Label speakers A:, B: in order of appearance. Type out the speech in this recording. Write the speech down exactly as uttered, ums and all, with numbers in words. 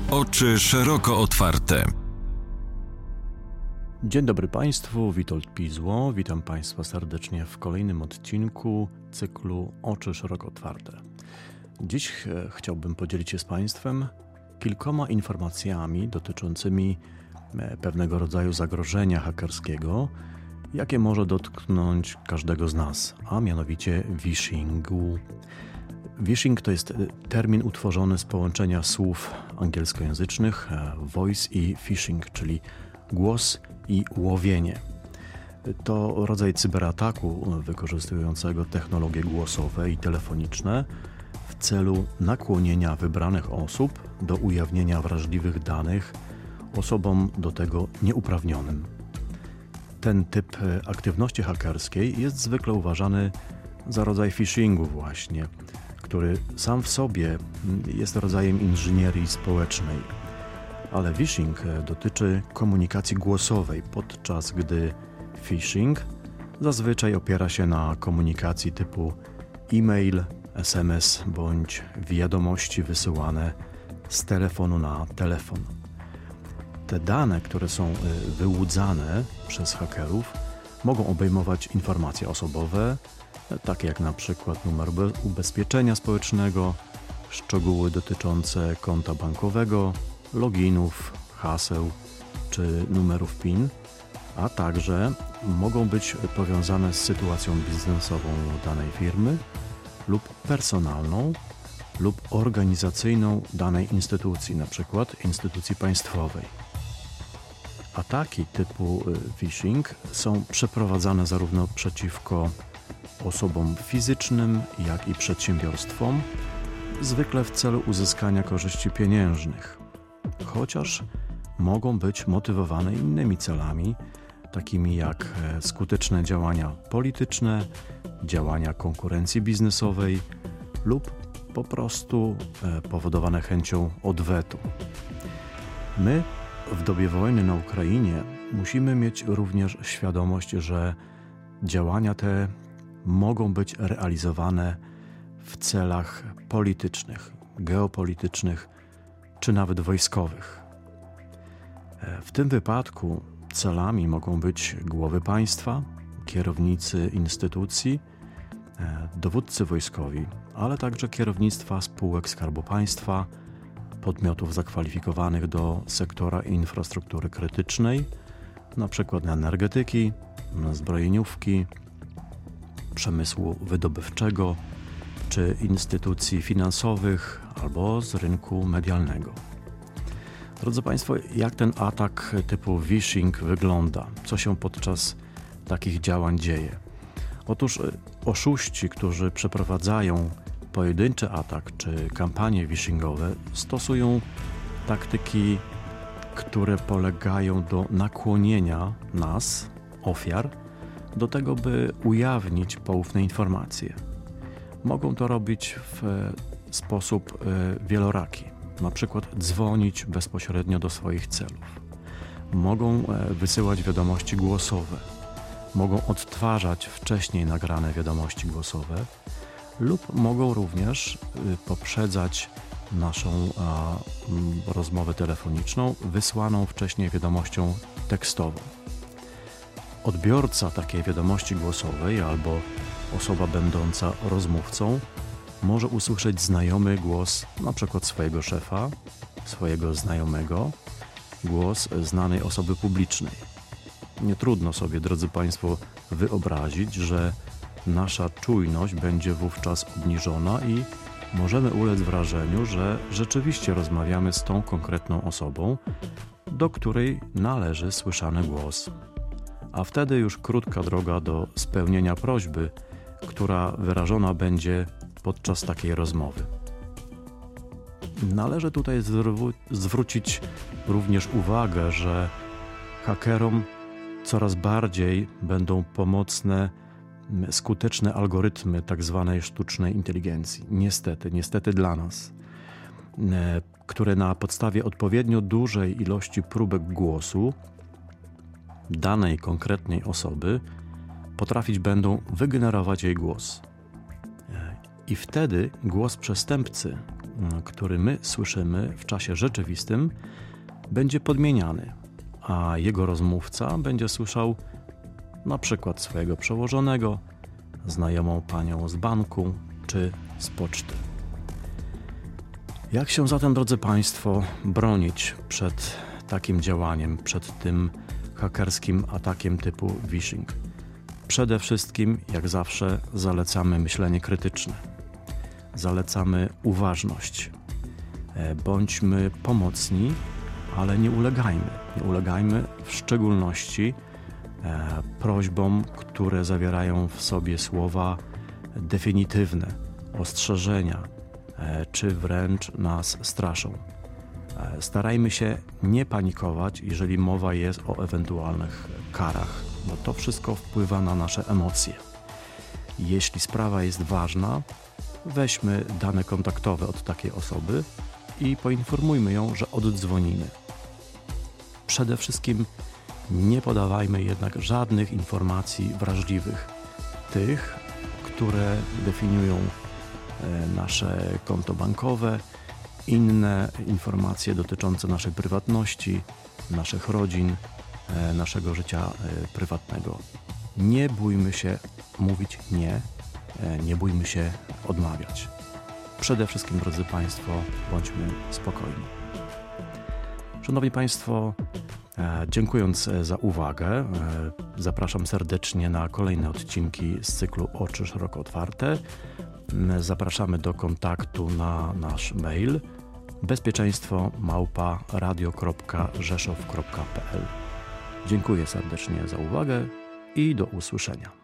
A: Oczy szeroko otwarte.
B: Dzień dobry Państwu, Witold Pizło. Witam Państwa serdecznie w kolejnym odcinku cyklu Oczy szeroko otwarte. Dziś ch- chciałbym podzielić się z Państwem kilkoma informacjami dotyczącymi pewnego rodzaju zagrożenia hakerskiego, jakie może dotknąć każdego z nas, a mianowicie phishingu. Phishing to jest termin utworzony z połączenia słów angielskojęzycznych voice i phishing, czyli głos i łowienie. To rodzaj cyberataku wykorzystującego technologie głosowe i telefoniczne w celu nakłonienia wybranych osób do ujawnienia wrażliwych danych osobom do tego nieuprawnionym. Ten typ aktywności hakerskiej jest zwykle uważany za rodzaj phishingu właśnie, który sam w sobie jest rodzajem inżynierii społecznej. Ale phishing dotyczy komunikacji głosowej, podczas gdy phishing zazwyczaj opiera się na komunikacji typu e-mail, es em es bądź wiadomości wysyłane z telefonu na telefon. Te dane, które są wyłudzane przez hakerów, mogą obejmować informacje osobowe, takie jak na przykład numer ubezpieczenia społecznego, szczegóły dotyczące konta bankowego, loginów, haseł czy numerów PIN, a także mogą być powiązane z sytuacją biznesową danej firmy lub personalną lub organizacyjną danej instytucji, na przykład instytucji państwowej. Ataki typu phishing są przeprowadzane zarówno przeciwko osobom fizycznym, jak i przedsiębiorstwom, zwykle w celu uzyskania korzyści pieniężnych, chociaż mogą być motywowane innymi celami, takimi jak skuteczne działania polityczne, działania konkurencji biznesowej lub po prostu powodowane chęcią odwetu. My w dobie wojny na Ukrainie musimy mieć również świadomość, że działania te mogą być realizowane w celach politycznych, geopolitycznych czy nawet wojskowych. W tym wypadku celami mogą być głowy państwa, kierownicy instytucji, dowódcy wojskowi, ale także kierownictwa spółek Skarbu Państwa, podmiotów zakwalifikowanych do sektora infrastruktury krytycznej, np. energetyki, zbrojeniówki, przemysłu wydobywczego czy instytucji finansowych albo z rynku medialnego. Drodzy Państwo, jak ten atak typu phishing wygląda? Co się podczas takich działań dzieje? Otóż oszuści, którzy przeprowadzają pojedynczy atak czy kampanie phishingowe, stosują taktyki, które polegają do nakłonienia nas, ofiar, do tego, by ujawnić poufne informacje. Mogą to robić w sposób wieloraki, na przykład dzwonić bezpośrednio do swoich celów. Mogą wysyłać wiadomości głosowe, mogą odtwarzać wcześniej nagrane wiadomości głosowe lub mogą również poprzedzać naszą a, rozmowę telefoniczną wysłaną wcześniej wiadomością tekstową. Odbiorca takiej wiadomości głosowej albo osoba będąca rozmówcą może usłyszeć znajomy głos na przykład swojego szefa, swojego znajomego, głos znanej osoby publicznej. Nie trudno sobie, drodzy Państwo, wyobrazić, że nasza czujność będzie wówczas obniżona i możemy ulec wrażeniu, że rzeczywiście rozmawiamy z tą konkretną osobą, do której należy słyszany głos. A wtedy już krótka droga do spełnienia prośby, która wyrażona będzie podczas takiej rozmowy. Należy tutaj zwró- zwrócić również uwagę, że hakerom coraz bardziej będą pomocne skuteczne algorytmy tak zwanej sztucznej inteligencji. Niestety, niestety dla nas, które na podstawie odpowiednio dużej ilości próbek głosu danej konkretnej osoby potrafić będą wygenerować jej głos. I wtedy głos przestępcy który my słyszymy w czasie rzeczywistym, będzie podmieniany, a jego rozmówca będzie słyszał na przykład swojego przełożonego, znajomą panią z banku czy z poczty. Jak się zatem, drodzy Państwo, bronić przed takim działaniem, przed tym hakerskim atakiem typu phishing? Przede wszystkim, jak zawsze, zalecamy myślenie krytyczne. Zalecamy uważność. Bądźmy pomocni, ale nie ulegajmy. Nie ulegajmy w szczególności e, prośbom, które zawierają w sobie słowa definitywne, ostrzeżenia, e, czy wręcz nas straszą. E, starajmy się nie panikować, jeżeli mowa jest o ewentualnych karach, bo to wszystko wpływa na nasze emocje. Jeśli sprawa jest ważna, weźmy dane kontaktowe od takiej osoby i poinformujmy ją, że oddzwonimy. Przede wszystkim nie podawajmy jednak żadnych informacji wrażliwych, tych, które definiują nasze konto bankowe, inne informacje dotyczące naszej prywatności, naszych rodzin, naszego życia prywatnego. Nie bójmy się mówić nie, nie bójmy się odmawiać. Przede wszystkim, drodzy Państwo, bądźmy spokojni. Szanowni Państwo, dziękując za uwagę, zapraszam serdecznie na kolejne odcinki z cyklu Oczy Szeroko Otwarte. Zapraszamy do kontaktu na nasz mail bezpieczeństwo małpa radio kropka rzeszow kropka p l. Dziękuję serdecznie za uwagę i do usłyszenia.